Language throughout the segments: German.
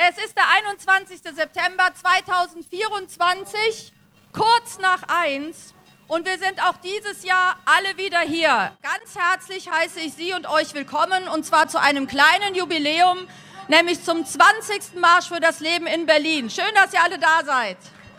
Es ist der 21. September 2024, kurz nach 1. Und wir sind auch dieses Jahr alle wieder hier. Ganz herzlich heiße ich Sie und euch willkommen, und zwar zu einem kleinen Jubiläum, nämlich zum 20. Marsch für das Leben in Berlin. Schön, dass ihr alle da seid.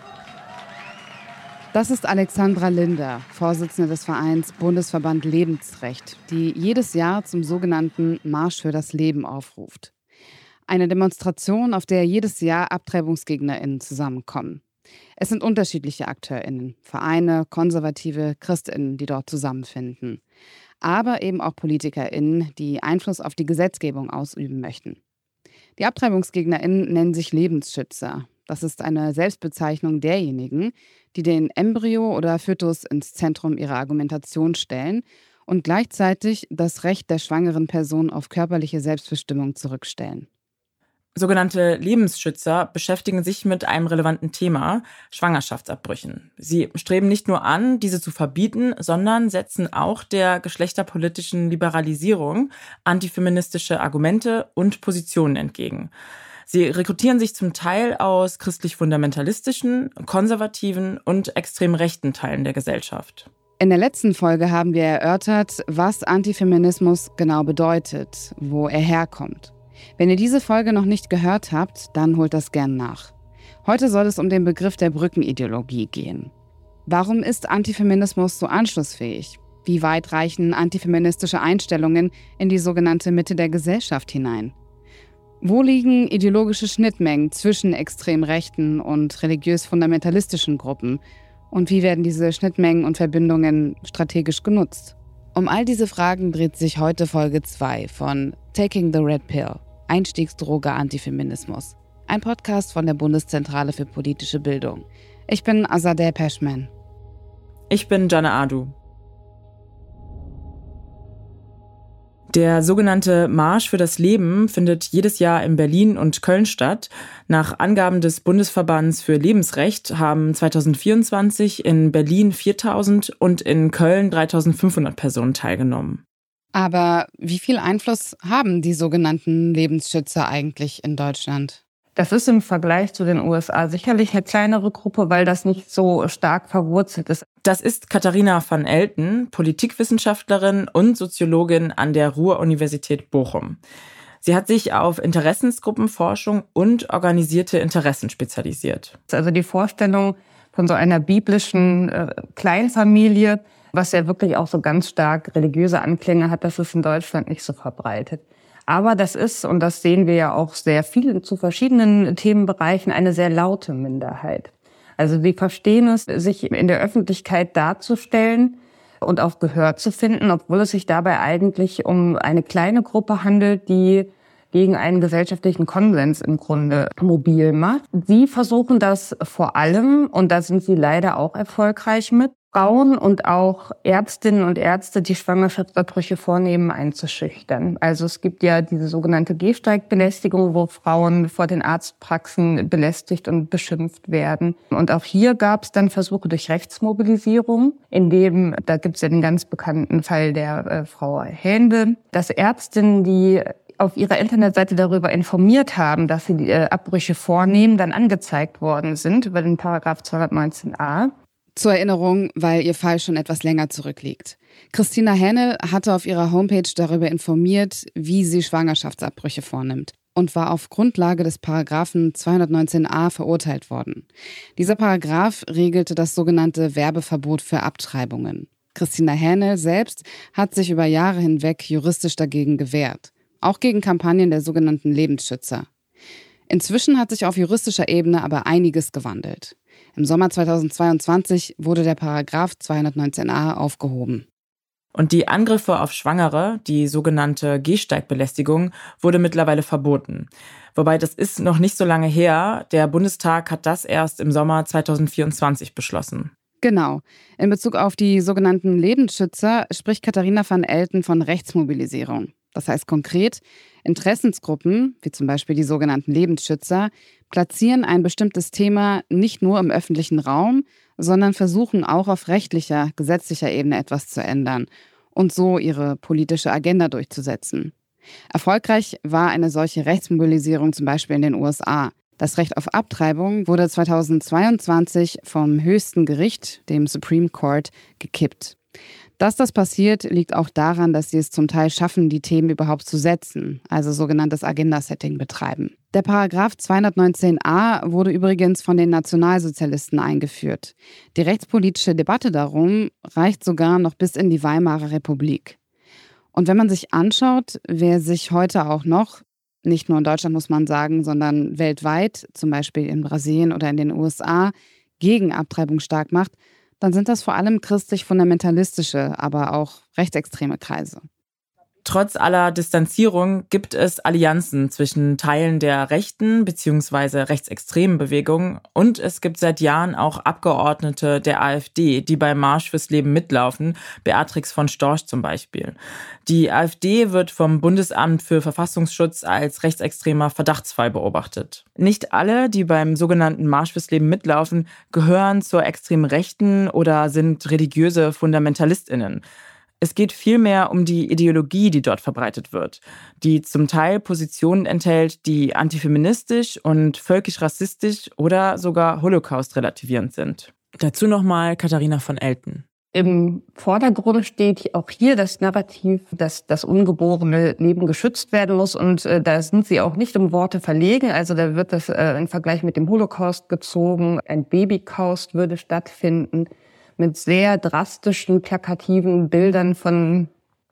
Das ist Alexandra Linder, Vorsitzende des Vereins Bundesverband Lebensrecht, die jedes Jahr zum sogenannten Marsch für das Leben aufruft. Eine Demonstration, auf der jedes Jahr AbtreibungsgegnerInnen zusammenkommen. Es sind unterschiedliche AkteurInnen, Vereine, Konservative, ChristInnen, die dort zusammenfinden. Aber eben auch PolitikerInnen, die Einfluss auf die Gesetzgebung ausüben möchten. Die AbtreibungsgegnerInnen nennen sich Lebensschützer. Das ist eine Selbstbezeichnung derjenigen, die den Embryo oder Fötus ins Zentrum ihrer Argumentation stellen und gleichzeitig das Recht der schwangeren Person auf körperliche Selbstbestimmung zurückstellen. Sogenannte Lebensschützer beschäftigen sich mit einem relevanten Thema, Schwangerschaftsabbrüchen. Sie streben nicht nur an, diese zu verbieten, sondern setzen auch der geschlechterpolitischen Liberalisierung antifeministische Argumente und Positionen entgegen. Sie rekrutieren sich zum Teil aus christlich-fundamentalistischen, konservativen und extrem rechten Teilen der Gesellschaft. In der letzten Folge haben wir erörtert, was Antifeminismus genau bedeutet, wo er herkommt. Wenn ihr diese Folge noch nicht gehört habt, dann holt das gern nach. Heute soll es um den Begriff der Brückenideologie gehen. Warum ist Antifeminismus so anschlussfähig? Wie weit reichen antifeministische Einstellungen in die sogenannte Mitte der Gesellschaft hinein? Wo liegen ideologische Schnittmengen zwischen extrem rechten und religiös-fundamentalistischen Gruppen? Und wie werden diese Schnittmengen und Verbindungen strategisch genutzt? Um all diese Fragen dreht sich heute Folge 2 von Taking the Red Pill, Einstiegsdroge Antifeminismus. Ein Podcast von der Bundeszentrale für politische Bildung. Ich bin Azadeh Peschman. Ich bin Jana Adu. Der sogenannte Marsch für das Leben findet jedes Jahr in Berlin und Köln statt. Nach Angaben des Bundesverbands für Lebensrecht haben 2024 in Berlin 4.000 und in Köln 3.500 Personen teilgenommen. Aber wie viel Einfluss haben die sogenannten Lebensschützer eigentlich in Deutschland? Das ist im Vergleich zu den USA sicherlich eine kleinere Gruppe, weil das nicht so stark verwurzelt ist. Das ist Katharina van Elten, Politikwissenschaftlerin und Soziologin an der Ruhr-Universität Bochum. Sie hat sich auf Interessensgruppenforschung und organisierte Interessen spezialisiert. Also die Vorstellung von so einer biblischen Kleinfamilie, was ja wirklich auch so ganz stark religiöse Anklänge hat, das ist in Deutschland nicht so verbreitet. Aber das ist, und das sehen wir ja auch sehr viel zu verschiedenen Themenbereichen, eine sehr laute Minderheit. Also wir verstehen es, sich in der Öffentlichkeit darzustellen und auch Gehör zu finden, obwohl es sich dabei eigentlich um eine kleine Gruppe handelt, die gegen einen gesellschaftlichen Konsens im Grunde mobil macht. Sie versuchen das vor allem, und da sind sie leider auch erfolgreich mit, Frauen und auch Ärztinnen und Ärzte, die Schwangerschaftsabbrüche vornehmen, einzuschüchtern. Also es gibt ja diese sogenannte Gehsteigbelästigung, wo Frauen vor den Arztpraxen belästigt und beschimpft werden. Und auch hier gab es dann Versuche durch Rechtsmobilisierung, da gibt es ja den ganz bekannten Fall der Frau Händel, dass Ärztinnen, die auf ihrer Internetseite darüber informiert haben, dass sie die Abbrüche vornehmen, dann angezeigt worden sind über den Paragraph 219a. Zur Erinnerung, weil ihr Fall schon etwas länger zurückliegt. Christina Hähnel hatte auf ihrer Homepage darüber informiert, wie sie Schwangerschaftsabbrüche vornimmt und war auf Grundlage des Paragraphen 219a verurteilt worden. Dieser Paragraph regelte das sogenannte Werbeverbot für Abtreibungen. Christina Hähnel selbst hat sich über Jahre hinweg juristisch dagegen gewehrt, auch gegen Kampagnen der sogenannten Lebensschützer. Inzwischen hat sich auf juristischer Ebene aber einiges gewandelt. Im Sommer 2022 wurde der Paragraph 219a aufgehoben. Und die Angriffe auf Schwangere, die sogenannte Gehsteigbelästigung, wurde mittlerweile verboten. Wobei das ist noch nicht so lange her. Der Bundestag hat das erst im Sommer 2024 beschlossen. Genau. In Bezug auf die sogenannten Lebensschützer spricht Katharina van Elten von Rechtsmobilisierung. Das heißt konkret, Interessensgruppen, wie zum Beispiel die sogenannten Lebensschützer, platzieren ein bestimmtes Thema nicht nur im öffentlichen Raum, sondern versuchen auch auf rechtlicher, gesetzlicher Ebene etwas zu ändern und so ihre politische Agenda durchzusetzen. Erfolgreich war eine solche Rechtsmobilisierung zum Beispiel in den USA. Das Recht auf Abtreibung wurde 2022 vom höchsten Gericht, dem Supreme Court, gekippt. Dass das passiert, liegt auch daran, dass sie es zum Teil schaffen, die Themen überhaupt zu setzen, also sogenanntes Agenda-Setting betreiben. Der Paragraph 219a wurde übrigens von den Nationalsozialisten eingeführt. Die rechtspolitische Debatte darum reicht sogar noch bis in die Weimarer Republik. Und wenn man sich anschaut, wer sich heute auch noch, nicht nur in Deutschland muss man sagen, sondern weltweit, zum Beispiel in Brasilien oder in den USA, gegen Abtreibung stark macht, dann sind das vor allem christlich-fundamentalistische, aber auch rechtsextreme Kreise. Trotz aller Distanzierung gibt es Allianzen zwischen Teilen der rechten bzw. rechtsextremen Bewegung und es gibt seit Jahren auch Abgeordnete der AfD, die beim Marsch fürs Leben mitlaufen, Beatrix von Storch zum Beispiel. Die AfD wird vom Bundesamt für Verfassungsschutz als rechtsextremer Verdachtsfall beobachtet. Nicht alle, die beim sogenannten Marsch fürs Leben mitlaufen, gehören zur extremen Rechten oder sind religiöse FundamentalistInnen. Es geht vielmehr um die Ideologie, die dort verbreitet wird, die zum Teil Positionen enthält, die antifeministisch und völkisch-rassistisch oder sogar Holocaust-relativierend sind. Dazu nochmal Katharina von Elten. Im Vordergrund steht auch hier das Narrativ, dass das ungeborene Leben geschützt werden muss. Und da sind sie auch nicht um Worte verlegen. Also da wird das im Vergleich mit dem Holocaust gezogen. Ein Babycaust würde stattfinden mit sehr drastischen, plakativen Bildern von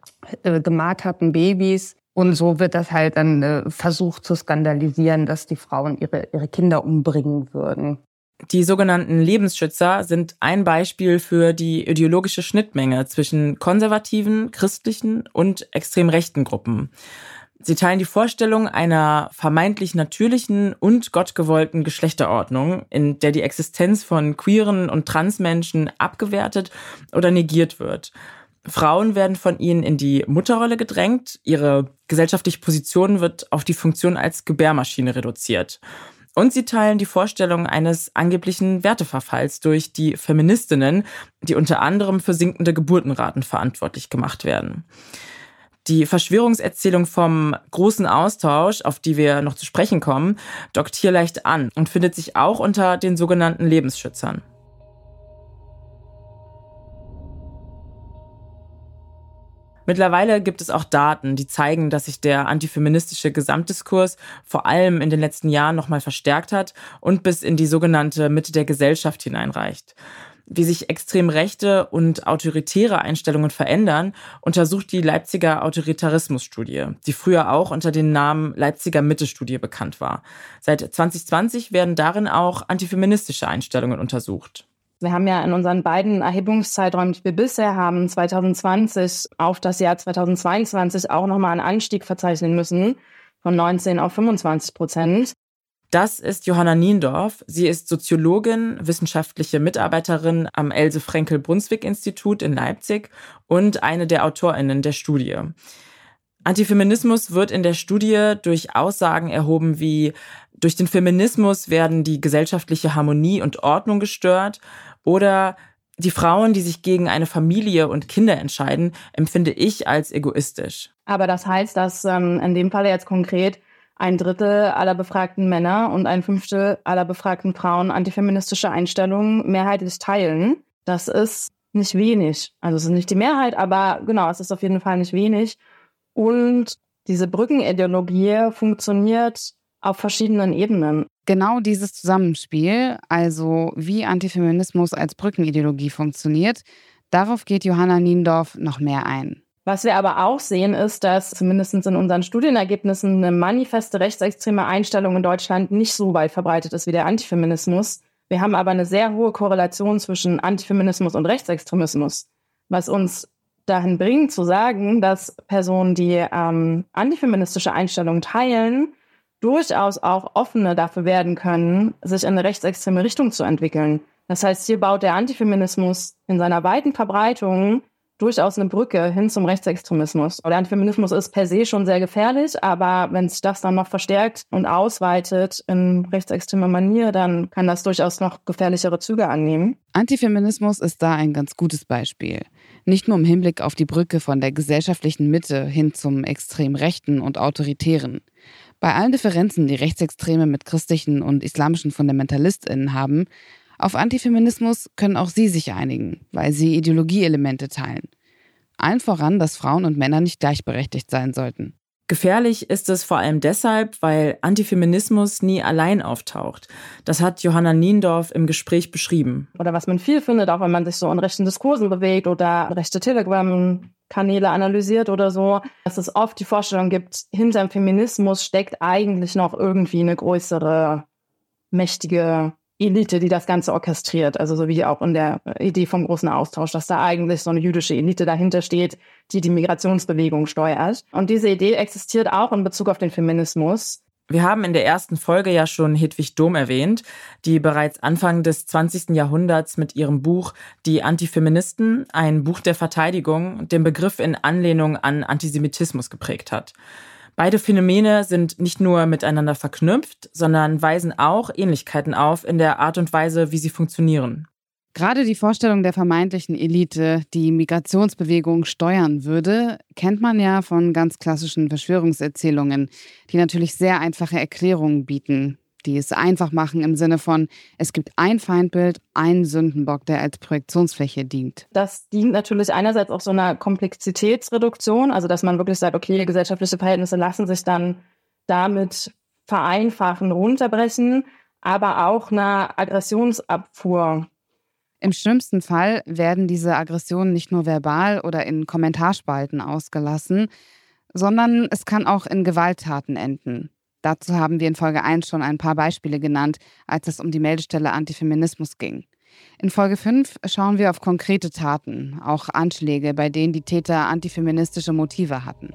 gemarterten Babys. Und so wird das halt dann versucht zu skandalisieren, dass die Frauen ihre Kinder umbringen würden. Die sogenannten Lebensschützer sind ein Beispiel für die ideologische Schnittmenge zwischen konservativen, christlichen und extrem rechten Gruppen. Sie teilen die Vorstellung einer vermeintlich natürlichen und gottgewollten Geschlechterordnung, in der die Existenz von queeren und Transmenschen abgewertet oder negiert wird. Frauen werden von ihnen in die Mutterrolle gedrängt, ihre gesellschaftliche Position wird auf die Funktion als Gebärmaschine reduziert. Und sie teilen die Vorstellung eines angeblichen Werteverfalls durch die Feministinnen, die unter anderem für sinkende Geburtenraten verantwortlich gemacht werden. Die Verschwörungserzählung vom großen Austausch, auf die wir noch zu sprechen kommen, dockt hier leicht an und findet sich auch unter den sogenannten Lebensschützern. Mittlerweile gibt es auch Daten, die zeigen, dass sich der antifeministische Gesamtdiskurs vor allem in den letzten Jahren nochmal verstärkt hat und bis in die sogenannte Mitte der Gesellschaft hineinreicht. Wie sich extrem rechte und autoritäre Einstellungen verändern, untersucht die Leipziger Autoritarismus-Studie, die früher auch unter dem Namen Leipziger Mitte-Studie bekannt war. Seit 2020 werden darin auch antifeministische Einstellungen untersucht. Wir haben ja in unseren beiden Erhebungszeiträumen, die wir bisher haben, 2020 auf das Jahr 2022 auch nochmal einen Anstieg verzeichnen müssen von 19 auf 25%. Das ist Johanna Niendorf. Sie ist Soziologin, wissenschaftliche Mitarbeiterin am Else-Frenkel-Brunswick-Institut in Leipzig und eine der AutorInnen der Studie. Antifeminismus wird in der Studie durch Aussagen erhoben wie: Durch den Feminismus werden die gesellschaftliche Harmonie und Ordnung gestört oder die Frauen, die sich gegen eine Familie und Kinder entscheiden, empfinde ich als egoistisch. Aber das heißt, dass in dem Fall jetzt konkret 1/3 aller befragten Männer und 1/5 aller befragten Frauen antifeministische Einstellungen mehrheitlich teilen. Das ist nicht wenig. Also es ist nicht die Mehrheit, aber genau, es ist auf jeden Fall nicht wenig. Und diese Brückenideologie funktioniert auf verschiedenen Ebenen. Genau dieses Zusammenspiel, also wie Antifeminismus als Brückenideologie funktioniert, darauf geht Johanna Niendorf noch mehr ein. Was wir aber auch sehen, ist, dass zumindest in unseren Studienergebnissen eine manifeste rechtsextreme Einstellung in Deutschland nicht so weit verbreitet ist wie der Antifeminismus. Wir haben aber eine sehr hohe Korrelation zwischen Antifeminismus und Rechtsextremismus, was uns dahin bringt zu sagen, dass Personen, die antifeministische Einstellungen teilen, durchaus auch offener dafür werden können, sich in eine rechtsextreme Richtung zu entwickeln. Das heißt, hier baut der Antifeminismus in seiner weiten Verbreitung durchaus eine Brücke hin zum Rechtsextremismus. Der Antifeminismus ist per se schon sehr gefährlich, aber wenn sich das dann noch verstärkt und ausweitet in rechtsextremer Manier, dann kann das durchaus noch gefährlichere Züge annehmen. Antifeminismus ist da ein ganz gutes Beispiel. Nicht nur im Hinblick auf die Brücke von der gesellschaftlichen Mitte hin zum extrem Rechten und Autoritären. Bei allen Differenzen, die Rechtsextreme mit christlichen und islamischen FundamentalistInnen haben, auf Antifeminismus können auch sie sich einigen, weil sie Ideologieelemente teilen. Allen voran, dass Frauen und Männer nicht gleichberechtigt sein sollten. Gefährlich ist es vor allem deshalb, weil Antifeminismus nie allein auftaucht. Das hat Johanna Niendorf im Gespräch beschrieben. Oder was man viel findet, auch wenn man sich so in rechten Diskursen bewegt oder rechte Telegram-Kanäle analysiert oder so, dass es oft die Vorstellung gibt, hinter dem Feminismus steckt eigentlich noch irgendwie eine größere, mächtige Elite, die das Ganze orchestriert. Also so wie auch in der Idee vom großen Austausch, dass da eigentlich so eine jüdische Elite dahinter steht, die die Migrationsbewegung steuert. Und diese Idee existiert auch in Bezug auf den Feminismus. Wir haben in der ersten Folge ja schon Hedwig Dohm erwähnt, die bereits Anfang des 20. Jahrhunderts mit ihrem Buch Die Antifeministen, ein Buch der Verteidigung, den Begriff in Anlehnung an Antisemitismus geprägt hat. Beide Phänomene sind nicht nur miteinander verknüpft, sondern weisen auch Ähnlichkeiten auf in der Art und Weise, wie sie funktionieren. Gerade die Vorstellung der vermeintlichen Elite, die Migrationsbewegung steuern würde, kennt man ja von ganz klassischen Verschwörungserzählungen, die natürlich sehr einfache Erklärungen bieten, die es einfach machen im Sinne von, es gibt ein Feindbild, einen Sündenbock, der als Projektionsfläche dient. Das dient natürlich einerseits auch so einer Komplexitätsreduktion, also dass man wirklich sagt, okay, gesellschaftliche Verhältnisse lassen sich dann damit vereinfachen, runterbrechen, aber auch einer Aggressionsabfuhr. Im schlimmsten Fall werden diese Aggressionen nicht nur verbal oder in Kommentarspalten ausgelassen, sondern es kann auch in Gewalttaten enden. Dazu haben wir in Folge 1 schon ein paar Beispiele genannt, als es um die Meldestelle Antifeminismus ging. In Folge 5 schauen wir auf konkrete Taten, auch Anschläge, bei denen die Täter antifeministische Motive hatten.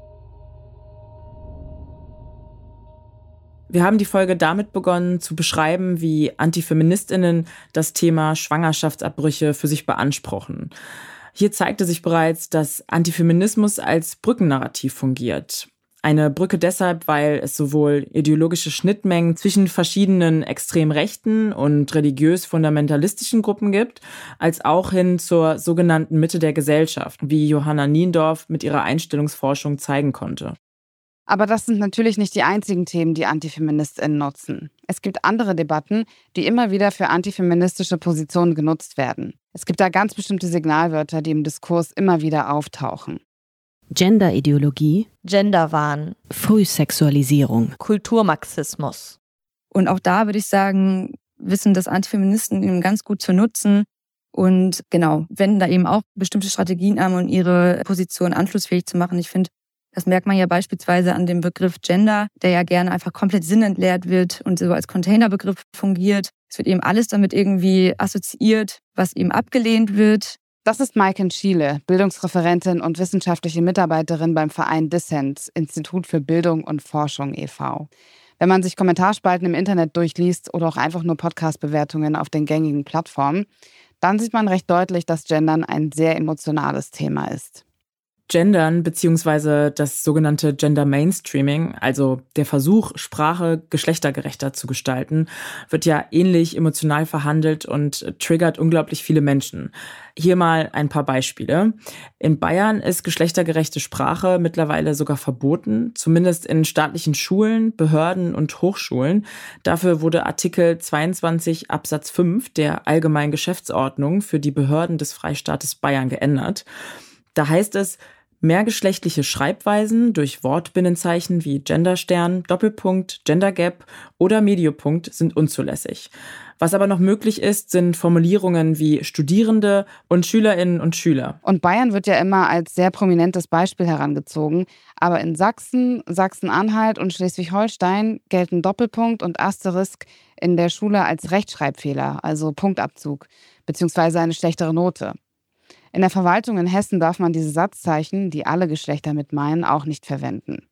Wir haben die Folge damit begonnen zu beschreiben, wie AntifeministInnen das Thema Schwangerschaftsabbrüche für sich beanspruchen. Hier zeigte sich bereits, dass Antifeminismus als Brückennarrativ fungiert. Eine Brücke deshalb, weil es sowohl ideologische Schnittmengen zwischen verschiedenen extrem rechten und religiös-fundamentalistischen Gruppen gibt, als auch hin zur sogenannten Mitte der Gesellschaft, wie Johanna Niendorf mit ihrer Einstellungsforschung zeigen konnte. Aber das sind natürlich nicht die einzigen Themen, die AntifeministInnen nutzen. Es gibt andere Debatten, die immer wieder für antifeministische Positionen genutzt werden. Es gibt da ganz bestimmte Signalwörter, die im Diskurs immer wieder auftauchen. Genderideologie, Genderwahn, Frühsexualisierung, Kulturmarxismus. Und auch da würde ich sagen, wissen das Antifeministen eben ganz gut zu nutzen und genau, wenden da eben auch bestimmte Strategien an, um ihre Position anschlussfähig zu machen. Ich finde, das merkt man ja beispielsweise an dem Begriff Gender, der ja gerne einfach komplett sinnentleert wird und so als Containerbegriff fungiert. Es wird eben alles damit irgendwie assoziiert, was eben abgelehnt wird. Das ist Maiken Schiele, Bildungsreferentin und wissenschaftliche Mitarbeiterin beim Verein Dissens, Institut für Bildung und Forschung e.V. Wenn man sich Kommentarspalten im Internet durchliest oder auch einfach nur Podcast-Bewertungen auf den gängigen Plattformen, dann sieht man recht deutlich, dass Gendern ein sehr emotionales Thema ist. Gendern bzw. das sogenannte Gender Mainstreaming, also der Versuch, Sprache geschlechtergerechter zu gestalten, wird ja ähnlich emotional verhandelt und triggert unglaublich viele Menschen. Hier mal ein paar Beispiele. In Bayern ist geschlechtergerechte Sprache mittlerweile sogar verboten, zumindest in staatlichen Schulen, Behörden und Hochschulen. Dafür wurde Artikel 22 Absatz 5 der Allgemeinen Geschäftsordnung für die Behörden des Freistaates Bayern geändert. Da heißt es, mehrgeschlechtliche Schreibweisen durch Wortbinnenzeichen wie Genderstern, Doppelpunkt, Gendergap oder Mediopunkt sind unzulässig. Was aber noch möglich ist, sind Formulierungen wie Studierende und Schülerinnen und Schüler. Und Bayern wird ja immer als sehr prominentes Beispiel herangezogen. Aber in Sachsen, Sachsen-Anhalt und Schleswig-Holstein gelten Doppelpunkt und Asterisk in der Schule als Rechtschreibfehler, also Punktabzug, beziehungsweise eine schlechtere Note. In der Verwaltung in Hessen darf man diese Satzzeichen, die alle Geschlechter mit meinen, auch nicht verwenden.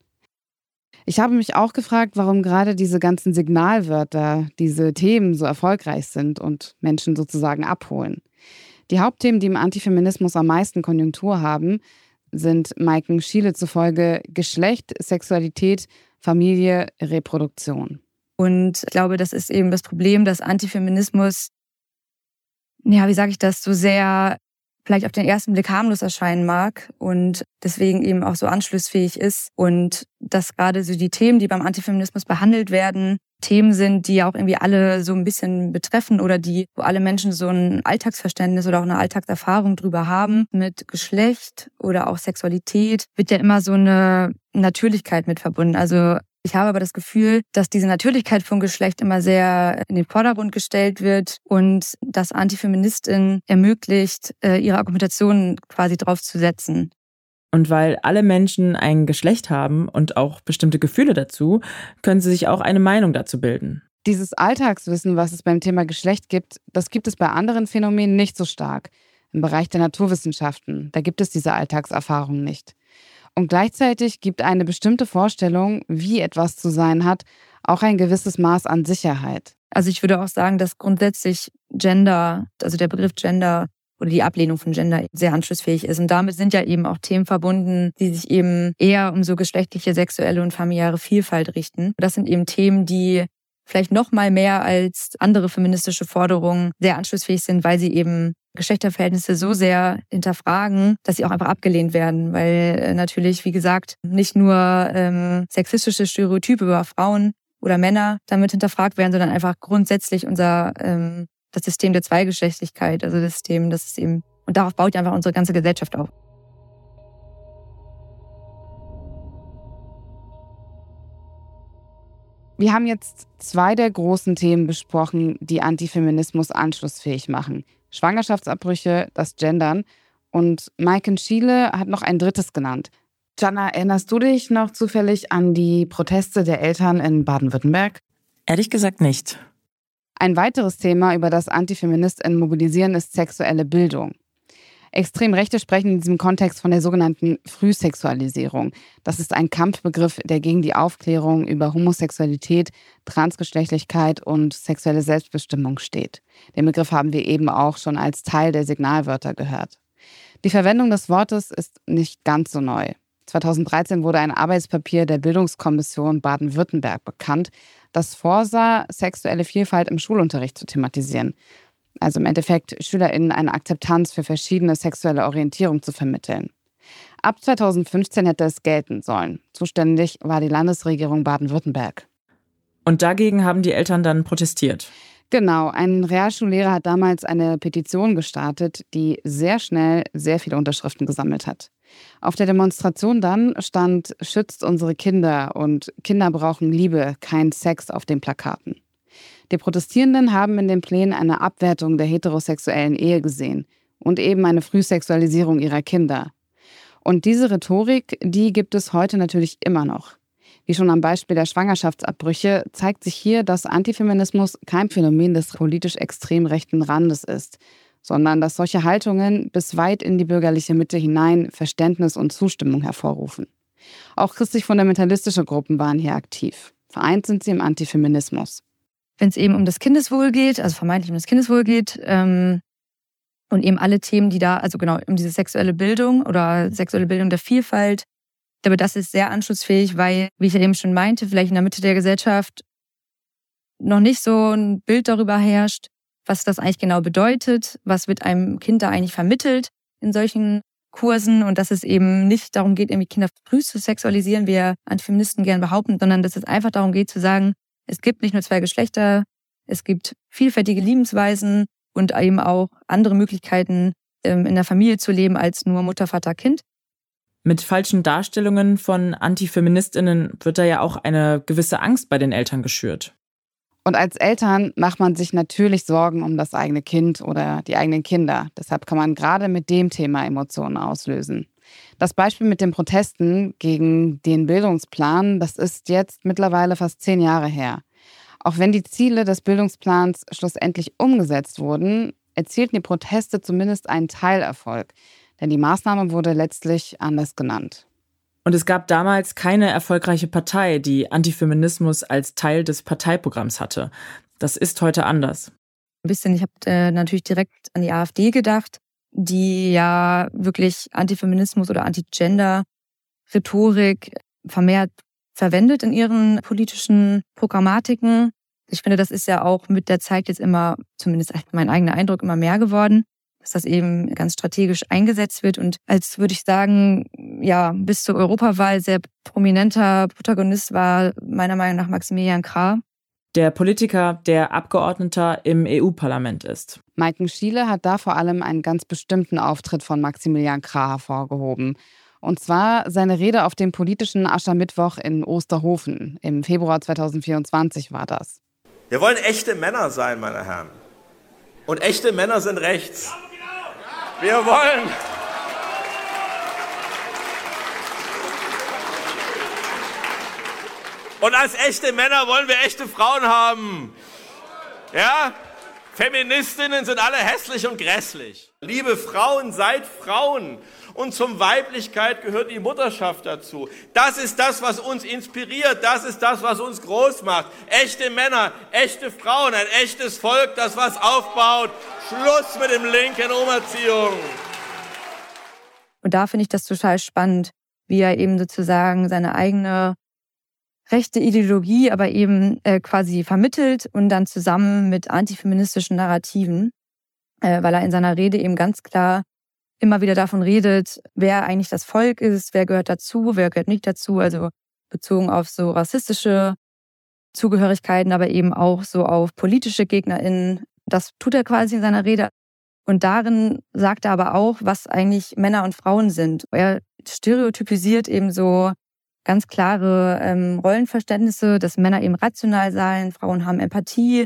Ich habe mich auch gefragt, warum gerade diese ganzen Signalwörter, diese Themen so erfolgreich sind und Menschen sozusagen abholen. Die Hauptthemen, die im Antifeminismus am meisten Konjunktur haben, sind Maiken Schiele zufolge Geschlecht, Sexualität, Familie, Reproduktion. Und ich glaube, das ist eben das Problem, dass Antifeminismus, ja, wie sage ich das, so sehr vielleicht auf den ersten Blick harmlos erscheinen mag und deswegen eben auch so anschlussfähig ist und dass gerade so die Themen, die beim Antifeminismus behandelt werden, Themen sind, die auch irgendwie alle so ein bisschen betreffen oder wo alle Menschen so ein Alltagsverständnis oder auch eine Alltagserfahrung drüber haben. Mit Geschlecht oder auch Sexualität wird ja immer so eine Natürlichkeit mit verbunden. Also ich habe aber das Gefühl, dass diese Natürlichkeit von Geschlecht immer sehr in den Vordergrund gestellt wird und dass Antifeministinnen ermöglicht, ihre Argumentationen quasi drauf zu setzen. Und weil alle Menschen ein Geschlecht haben und auch bestimmte Gefühle dazu, können sie sich auch eine Meinung dazu bilden. Dieses Alltagswissen, was es beim Thema Geschlecht gibt, das gibt es bei anderen Phänomenen nicht so stark. Im Bereich der Naturwissenschaften, da gibt es diese Alltagserfahrung nicht. Und gleichzeitig gibt eine bestimmte Vorstellung, wie etwas zu sein hat, auch ein gewisses Maß an Sicherheit. Also ich würde auch sagen, dass grundsätzlich Gender, also der Begriff Gender oder die Ablehnung von Gender sehr anschlussfähig ist. Und damit sind ja eben auch Themen verbunden, die sich eben eher um so geschlechtliche, sexuelle und familiäre Vielfalt richten. Das sind eben Themen, die vielleicht noch mal mehr als andere feministische Forderungen sehr anschlussfähig sind, weil sie eben Geschlechterverhältnisse so sehr hinterfragen, dass sie auch einfach abgelehnt werden. Weil natürlich, wie gesagt, nicht nur sexistische Stereotype über Frauen oder Männer damit hinterfragt werden, sondern einfach grundsätzlich das System der Zweigeschlechtlichkeit, also das System, das ist eben, und darauf baut einfach unsere ganze Gesellschaft auf. Wir haben jetzt 2 der großen Themen besprochen, die Antifeminismus anschlussfähig machen. Schwangerschaftsabbrüche, das Gendern und Maiken Schiele hat noch ein drittes genannt. Jana, erinnerst du dich noch zufällig an die Proteste der Eltern in Baden-Württemberg? Ehrlich gesagt nicht. Ein weiteres Thema, über das AntifeministInnen mobilisieren, ist sexuelle Bildung. Extremrechte sprechen in diesem Kontext von der sogenannten Frühsexualisierung. Das ist ein Kampfbegriff, der gegen die Aufklärung über Homosexualität, Transgeschlechtlichkeit und sexuelle Selbstbestimmung steht. Den Begriff haben wir eben auch schon als Teil der Signalwörter gehört. Die Verwendung des Wortes ist nicht ganz so neu. 2013 wurde ein Arbeitspapier der Bildungskommission Baden-Württemberg bekannt, das vorsah, sexuelle Vielfalt im Schulunterricht zu thematisieren. Also im Endeffekt SchülerInnen eine Akzeptanz für verschiedene sexuelle Orientierung zu vermitteln. Ab 2015 hätte es gelten sollen. Zuständig war die Landesregierung Baden-Württemberg. Und dagegen haben die Eltern dann protestiert. Genau, ein Realschullehrer hat damals eine Petition gestartet, die sehr schnell sehr viele Unterschriften gesammelt hat. Auf der Demonstration dann stand „Schützt unsere Kinder" und „Kinder brauchen Liebe, kein Sex" auf den Plakaten. Die Protestierenden haben in den Plänen eine Abwertung der heterosexuellen Ehe gesehen und eben eine Frühsexualisierung ihrer Kinder. Und diese Rhetorik, die gibt es heute natürlich immer noch. Wie schon am Beispiel der Schwangerschaftsabbrüche zeigt sich hier, dass Antifeminismus kein Phänomen des politisch extrem rechten Randes ist, sondern dass solche Haltungen bis weit in die bürgerliche Mitte hinein Verständnis und Zustimmung hervorrufen. Auch christlich-fundamentalistische Gruppen waren hier aktiv. Vereint sind sie im Antifeminismus. Wenn es eben um das Kindeswohl geht, also vermeintlich um das Kindeswohl geht, und eben alle Themen, die da, also genau, um diese sexuelle Bildung oder sexuelle Bildung der Vielfalt, aber das ist sehr anschlussfähig, weil, wie ich ja eben schon meinte, vielleicht in der Mitte der Gesellschaft noch nicht so ein Bild darüber herrscht, was das eigentlich genau bedeutet, was wird einem Kind da eigentlich vermittelt in solchen Kursen und dass es eben nicht darum geht, irgendwie Kinder früh zu sexualisieren, wie ja Antifeministen gern behaupten, sondern dass es einfach darum geht zu sagen, es gibt nicht nur 2 Geschlechter, es gibt vielfältige Lebensweisen und eben auch andere Möglichkeiten, in der Familie zu leben als nur Mutter, Vater, Kind. Mit falschen Darstellungen von AntifeministInnen wird da ja auch eine gewisse Angst bei den Eltern geschürt. Und als Eltern macht man sich natürlich Sorgen um das eigene Kind oder die eigenen Kinder. Deshalb kann man gerade mit dem Thema Emotionen auslösen. Das Beispiel mit den Protesten gegen den Bildungsplan, das ist jetzt mittlerweile fast 10 Jahre her. Auch wenn die Ziele des Bildungsplans schlussendlich umgesetzt wurden, erzielten die Proteste zumindest einen Teilerfolg. Denn die Maßnahme wurde letztlich anders genannt. Und es gab damals keine erfolgreiche Partei, die Antifeminismus als Teil des Parteiprogramms hatte. Das ist heute anders. Ein bisschen, ich habe natürlich direkt an die AfD gedacht, die ja wirklich Antifeminismus oder Anti-Gender-Rhetorik vermehrt verwendet in ihren politischen Programmatiken. Ich finde, das ist ja auch mit der Zeit jetzt immer, zumindest mein eigener Eindruck, immer mehr geworden. dass das eben ganz strategisch eingesetzt wird und als, würde ich sagen, ja, bis zur Europawahl sehr prominenter Protagonist war meiner Meinung nach Maximilian Krah. Der Politiker, der Abgeordneter im EU-Parlament ist. Maiken Schiele hat da vor allem einen ganz bestimmten Auftritt von Maximilian Krah hervorgehoben. Und zwar seine Rede auf dem politischen Aschermittwoch in Osterhofen. Im Februar 2024 war das. Wir wollen echte Männer sein, meine Herren. Und echte Männer sind rechts. Wir wollen... Und als echte Männer wollen wir echte Frauen haben. Ja? Feministinnen sind alle hässlich und grässlich. Liebe Frauen, seid Frauen. Und zum Weiblichkeit gehört die Mutterschaft dazu. Das ist das, was uns inspiriert. Das ist das, was uns groß macht. Echte Männer, echte Frauen, ein echtes Volk, das was aufbaut. Schluss mit dem linken Umerziehung. Und da finde ich das total spannend, wie er eben sozusagen seine eigene rechte Ideologie aber eben quasi vermittelt und dann zusammen mit antifeministischen Narrativen, weil er in seiner Rede eben ganz klar immer wieder davon redet, wer eigentlich das Volk ist, wer gehört dazu, wer gehört nicht dazu, also bezogen auf so rassistische Zugehörigkeiten, aber eben auch so auf politische GegnerInnen. Das tut er quasi in seiner Rede. Und darin sagt er aber auch, was eigentlich Männer und Frauen sind. Er stereotypisiert eben so ganz klare Rollenverständnisse, dass Männer eben rational seien, Frauen haben Empathie.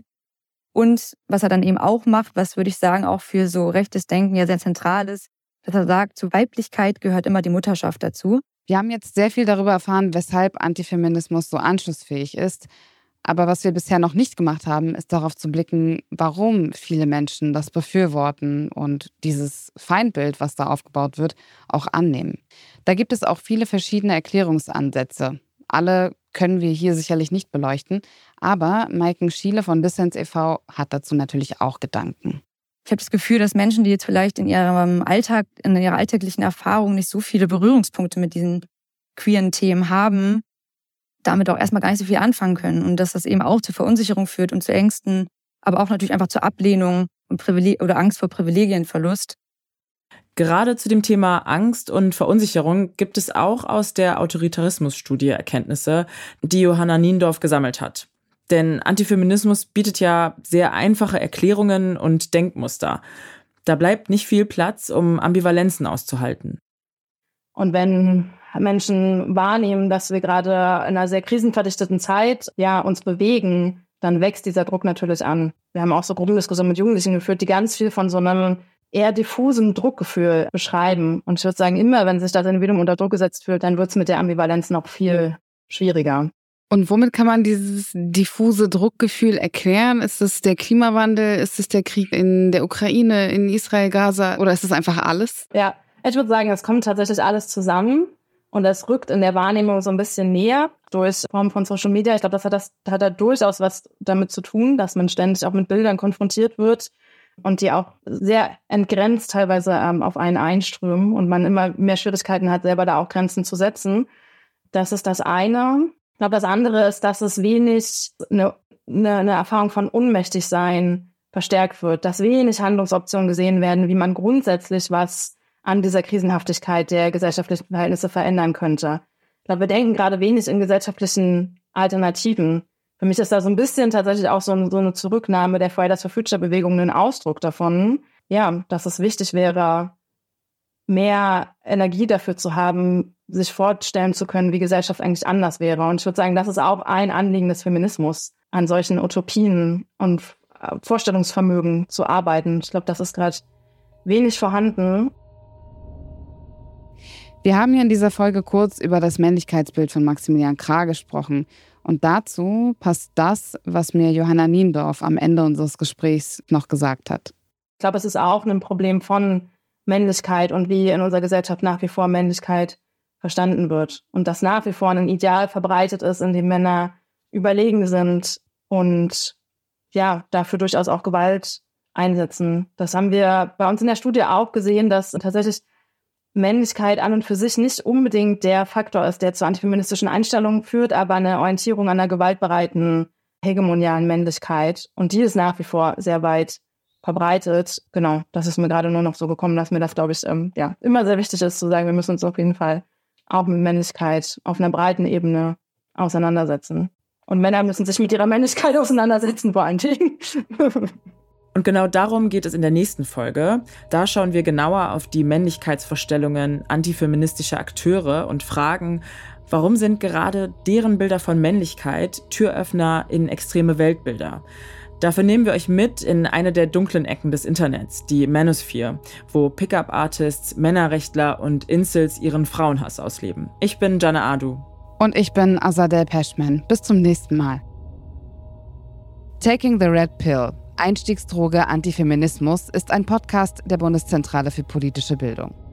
Und was er dann eben auch macht, was würde ich sagen auch für so rechtes Denken ja sehr zentral ist, dass er sagt, zu Weiblichkeit gehört immer die Mutterschaft dazu. Wir haben jetzt sehr viel darüber erfahren, weshalb Antifeminismus so anschlussfähig ist. Aber was wir bisher noch nicht gemacht haben, ist darauf zu blicken, warum viele Menschen das befürworten und dieses Feindbild, was da aufgebaut wird, auch annehmen. Da gibt es auch viele verschiedene Erklärungsansätze. Alle können wir hier sicherlich nicht beleuchten, aber Maiken Schiele von Dissens e.V. hat dazu natürlich auch Gedanken. Ich habe das Gefühl, dass Menschen, die jetzt vielleicht in ihrem Alltag, in ihrer alltäglichen Erfahrung nicht so viele Berührungspunkte mit diesen queeren Themen haben, damit auch erstmal gar nicht so viel anfangen können und dass das eben auch zur Verunsicherung führt und zu Ängsten, aber auch natürlich einfach zur Ablehnung und oder Angst vor Privilegienverlust. Gerade zu dem Thema Angst und Verunsicherung gibt es auch aus der Autoritarismusstudie Erkenntnisse, die Johanna Niendorf gesammelt hat. Denn Antifeminismus bietet ja sehr einfache Erklärungen und Denkmuster. Da bleibt nicht viel Platz, um Ambivalenzen auszuhalten. Und wenn Menschen wahrnehmen, dass wir gerade in einer sehr krisenverdichteten Zeit uns bewegen, dann wächst dieser Druck natürlich an. Wir haben auch so Gruppendiskussionen mit Jugendlichen geführt, die ganz viel von so einem eher diffusen Druckgefühl beschreiben. Und ich würde sagen, immer wenn sich das Individuum unter Druck gesetzt fühlt, dann wird es mit der Ambivalenz noch viel schwieriger. Und womit kann man dieses diffuse Druckgefühl erklären? Ist es der Klimawandel? Ist es der Krieg in der Ukraine, in Israel, Gaza? Oder ist es einfach alles? Ja, ich würde sagen, es kommt tatsächlich alles zusammen. Und es rückt in der Wahrnehmung so ein bisschen näher durch Form von Social Media. Ich glaube, das hat da durchaus was damit zu tun, dass man ständig auch mit Bildern konfrontiert wird und die auch sehr entgrenzt teilweise auf einen einströmen und man immer mehr Schwierigkeiten hat, selber da auch Grenzen zu setzen. Das ist das eine. Ich glaube, das andere ist, dass es wenig eine Erfahrung von Ohnmächtigsein verstärkt wird, dass wenig Handlungsoptionen gesehen werden, wie man grundsätzlich was an dieser Krisenhaftigkeit der gesellschaftlichen Verhältnisse verändern könnte. Ich glaube, wir denken gerade wenig in gesellschaftlichen Alternativen. Für mich ist da so ein bisschen tatsächlich auch so eine Zurücknahme der Fridays for Future-Bewegung ein Ausdruck davon, dass es wichtig wäre, mehr Energie dafür zu haben, sich vorstellen zu können, wie Gesellschaft eigentlich anders wäre. Und ich würde sagen, das ist auch ein Anliegen des Feminismus, an solchen Utopien und Vorstellungsvermögen zu arbeiten. Ich glaube, das ist gerade wenig vorhanden. Wir haben hier in dieser Folge kurz über das Männlichkeitsbild von Maximilian Krah gesprochen. Und dazu passt das, was mir Johanna Niendorf am Ende unseres Gesprächs noch gesagt hat. Ich glaube, es ist auch ein Problem von Männlichkeit und wie in unserer Gesellschaft nach wie vor Männlichkeit verstanden wird. Und dass nach wie vor ein Ideal verbreitet ist, in dem Männer überlegen sind und dafür durchaus auch Gewalt einsetzen. Das haben wir bei uns in der Studie auch gesehen, dass tatsächlich Männlichkeit an und für sich nicht unbedingt der Faktor ist, der zu antifeministischen Einstellungen führt, aber eine Orientierung an einer gewaltbereiten, hegemonialen Männlichkeit. Und die ist nach wie vor sehr weit verbreitet. Genau, das ist mir gerade nur noch so gekommen, dass mir das, glaube ich, immer sehr wichtig ist zu sagen, wir müssen uns auf jeden Fall auch mit Männlichkeit auf einer breiten Ebene auseinandersetzen. Und Männer müssen sich mit ihrer Männlichkeit auseinandersetzen, vor allen Dingen. Und genau darum geht es in der nächsten Folge. Da schauen wir genauer auf die Männlichkeitsvorstellungen antifeministischer Akteure und fragen, warum sind gerade deren Bilder von Männlichkeit Türöffner in extreme Weltbilder? Dafür nehmen wir euch mit in eine der dunklen Ecken des Internets, die Manosphere, wo Pickup-Artists, Männerrechtler und Incels ihren Frauenhass ausleben. Ich bin Jana Adu. Und ich bin Azadeh Peschman. Bis zum nächsten Mal. Taking the Red Pill, Einstiegsdroge Antifeminismus, ist ein Podcast der Bundeszentrale für politische Bildung.